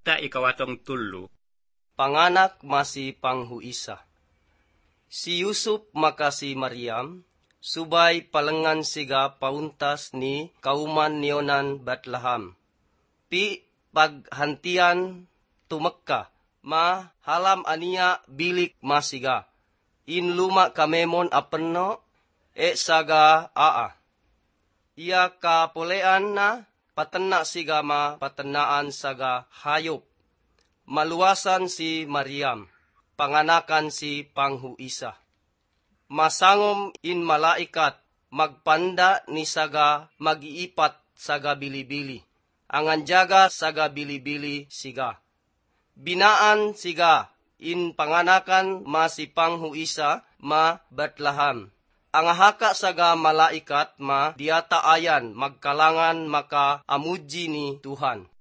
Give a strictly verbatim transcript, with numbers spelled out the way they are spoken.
Ta ikawatong tulo. Panganak masi panghuisa. Si Yusuf maka si Mariam, subay palengan siga pauntas ni kauman niyonan Bethlehem. Pi paghantian tumekka, ma halam ania bilik masiga. In luma kamemon apenno, e saga aa. Ia kapolean na patena siga ma patenaan saga hayop. Maluasan si Mariam, panganakan si panghuisa. Masangom in malaikat, magpanda ni saga mag-iipat saga bilibili. Angan jaga saga bilibili siga. Binaan siga, in panganakan ma si panghuisa ma Bethlehem. Ang haka saga malaikat ma diataayan magkalangan maka amuji ni Tuhan.